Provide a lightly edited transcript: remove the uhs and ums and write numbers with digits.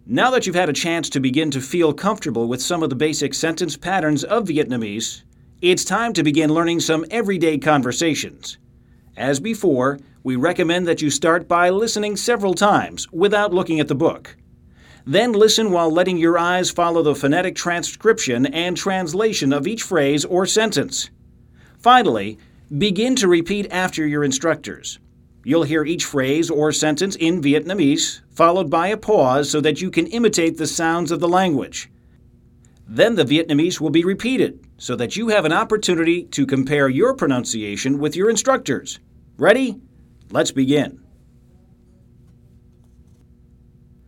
Now that you've had a chance to begin to feel comfortable with some of the basic sentence patterns of Vietnamese, it's time to begin learning some everyday conversations. As before, we recommend that you start by listening several times without looking at the book. Then listen while letting your eyes follow the phonetic transcription and translation of each phrase or sentence. Finally, begin to repeat after your instructors. You'll hear each phrase or sentence in Vietnamese, followed by a pause so that you can imitate the sounds of the language. Then the Vietnamese will be repeated so that you have an opportunity to compare your pronunciation with your instructors. Ready? Let's begin.